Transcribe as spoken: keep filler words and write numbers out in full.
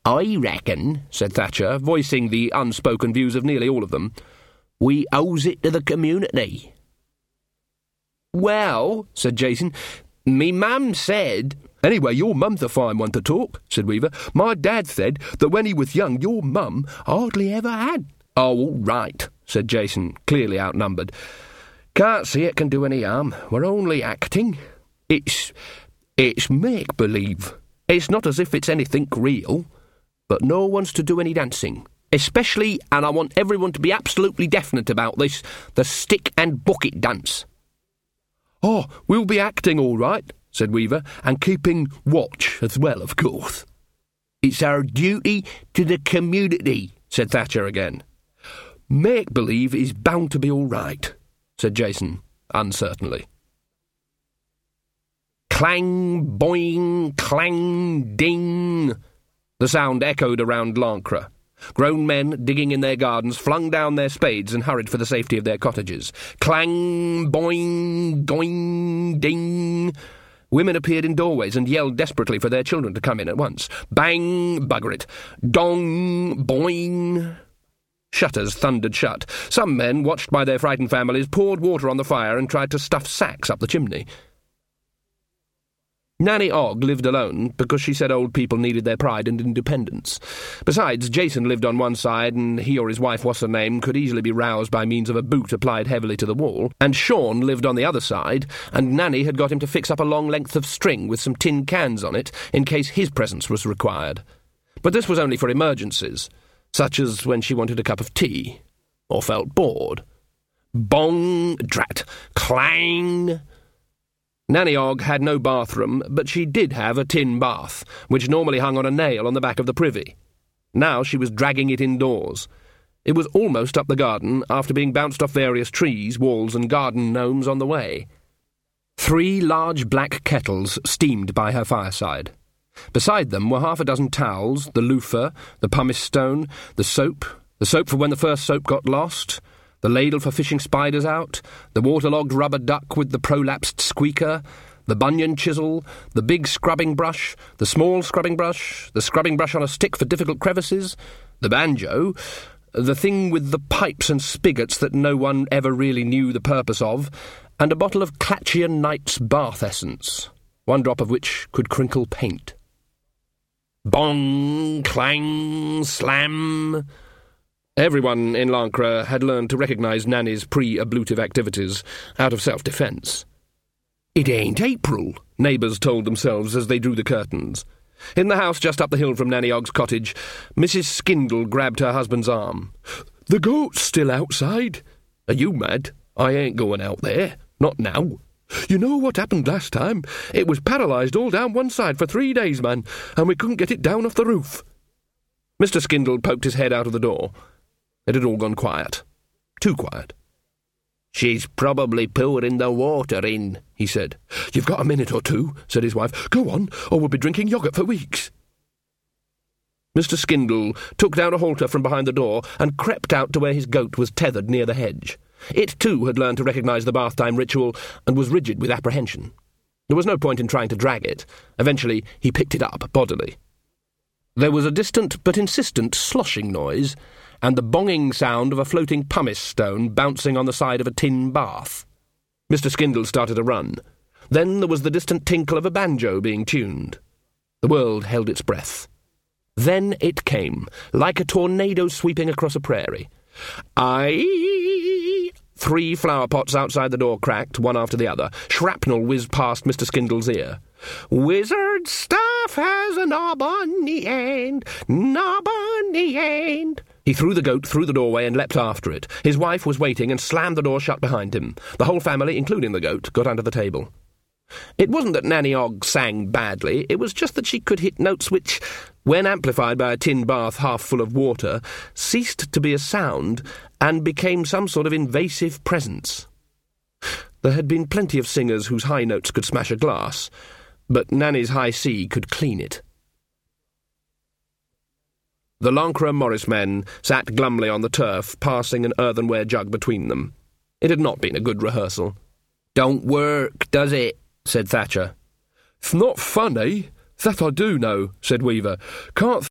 I reckon, said Thatcher, voicing the unspoken views of nearly all of them, we owes it to the community. Well, said Jason, me mum said... Anyway, your mum's a fine one to talk, said Weaver. My dad said that when he was young, your mum hardly ever had. Oh, all right, said Jason, clearly outnumbered. Can't see it can do any harm. We're only acting. It's... it's make-believe. It's not as if it's anything real. But no one's to do any dancing. Especially, and I want everyone to be absolutely definite about this, the stick and bucket dance. Oh, we'll be acting all right, said Weaver, and keeping watch as well, of course. It's our duty to the community, said Thatcher again. Make-believe is bound to be all right, said Jason, uncertainly. Clang, boing, clang, ding. The sound echoed around Lancre. Grown men, digging in their gardens, flung down their spades and hurried for the safety of their cottages. Clang, boing, doing, ding. Women appeared in doorways and yelled desperately for their children to come in at once. Bang, bugger it. Dong, boing. Shutters thundered shut. Some men, watched by their frightened families, poured water on the fire and tried to stuff sacks up the chimney. Nanny Ogg lived alone because she said old people needed their pride and independence. Besides, Jason lived on one side, and he or his wife, what's her name, could easily be roused by means of a boot applied heavily to the wall, and Sean lived on the other side, and Nanny had got him to fix up a long length of string with some tin cans on it in case his presence was required. But this was only for emergencies, such as when she wanted a cup of tea, or felt bored. Bong, drat, clang... Nanny Ogg had no bathroom, but she did have a tin bath, which normally hung on a nail on the back of the privy. Now she was dragging it indoors. It was almost up the garden, after being bounced off various trees, walls and garden gnomes on the way. Three large black kettles steamed by her fireside. Beside them were half a dozen towels, the loofah, the pumice stone, the soap, the soap for when the first soap got lost, the ladle for fishing spiders out, the waterlogged rubber duck with the prolapsed squeaker, the bunion chisel, the big scrubbing brush, the small scrubbing brush, the scrubbing brush on a stick for difficult crevices, the banjo, the thing with the pipes and spigots that no one ever really knew the purpose of, and a bottle of Clatchian Knight's bath essence, one drop of which could crinkle paint. Bong, clang, slam... Everyone in Lancre had learned to recognise Nanny's pre-ablutive activities out of self-defence. It ain't April, neighbours told themselves as they drew the curtains. In the house just up the hill from Nanny Ogg's cottage, Missus Skindle grabbed her husband's arm. The goat's still outside. Are you mad? I ain't going out there. Not now. You know what happened last time? It was paralysed all down one side for three days, man, and we couldn't get it down off the roof. Mister Skindle poked his head out of the door. It had all gone quiet. Too quiet. She's probably pouring the water in, he said. You've got a minute or two, said his wife. Go on, or we'll be drinking yoghurt for weeks. Mister Skindle took down a halter from behind the door and crept out to where his goat was tethered near the hedge. It, too, had learned to recognise the bath-time ritual and was rigid with apprehension. There was no point in trying to drag it. Eventually, he picked it up bodily. There was a distant but insistent sloshing noise, and the bonging sound of a floating pumice stone bouncing on the side of a tin bath. Mister Skindle started to run. Then there was the distant tinkle of a banjo being tuned. The world held its breath. Then it came, like a tornado sweeping across a prairie. Aye! Three flower pots outside the door cracked, one after the other. Shrapnel whizzed past Mister Skindle's ear. Wizard staff has a knob on the end, knob on the end. He threw the goat through the doorway and leapt after it. His wife was waiting and slammed the door shut behind him. The whole family, including the goat, got under the table. It wasn't that Nanny Ogg sang badly, it was just that she could hit notes which, when amplified by a tin bath half full of water, ceased to be a sound and became some sort of invasive presence. There had been plenty of singers whose high notes could smash a glass, but Nanny's high C could clean it. The Lancre Morris men sat glumly on the turf, passing an earthenware jug between them. It had not been a good rehearsal. "Don't work, does it?" said Thatcher. "It's not funny. That I do know," said Weaver. "Can't